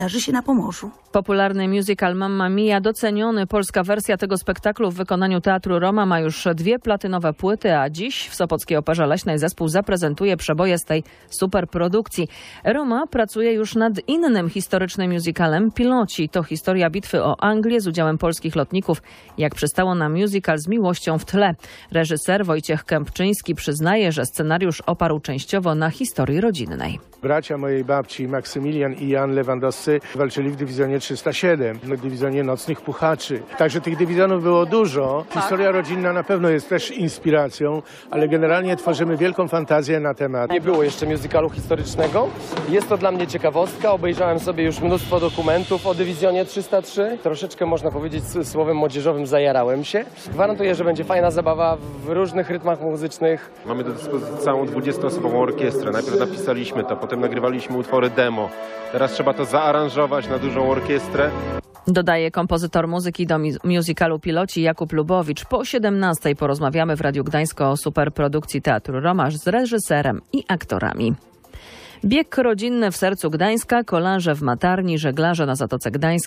wydarzy się na Pomorzu. Popularny musical Mamma Mia doceniony. Polska wersja tego spektaklu w wykonaniu Teatru Roma ma już 2 platynowe płyty, a dziś w Sopockiej Operze Leśnej zespół zaprezentuje przeboje z tej superprodukcji. Roma pracuje już nad innym historycznym musicalem Piloci. To historia bitwy o Anglię z udziałem polskich lotników, jak przystało na musical z miłością w tle. Reżyser Wojciech Kępczyński przyznaje, że scenariusz oparł częściowo na historii rodzinnej. Bracia mojej babci, Maksymilian i Jan Lewandowscy, walczyli w dywizjonie 307, w dywizjonie nocnych puchaczy. Także tych dywizjonów było dużo. Historia rodzinna na pewno jest też inspiracją, ale generalnie tworzymy wielką fantazję na temat. Nie było jeszcze musicalu historycznego. Jest to dla mnie ciekawostka. Obejrzałem sobie już mnóstwo dokumentów o dywizjonie 303. Troszeczkę, można powiedzieć, słowem młodzieżowym zajarałem się. Gwarantuję, że będzie fajna zabawa w różnych rytmach muzycznych. Mamy do dyspozycji całą 20-osobową orkiestrę. Najpierw napisaliśmy to, potem nagrywaliśmy utwory demo. Teraz trzeba to zaaranżować na dużą orkiestrę. Dodaje kompozytor muzyki do musicalu Piloci Jakub Lubowicz. Po 17:00 porozmawiamy w Radiu Gdańsk o superprodukcji Teatru Roma z reżyserem i aktorami. Bieg rodzinny w sercu Gdańska, kolarze w Matarni, żeglarze na Zatoce Gdańskiej.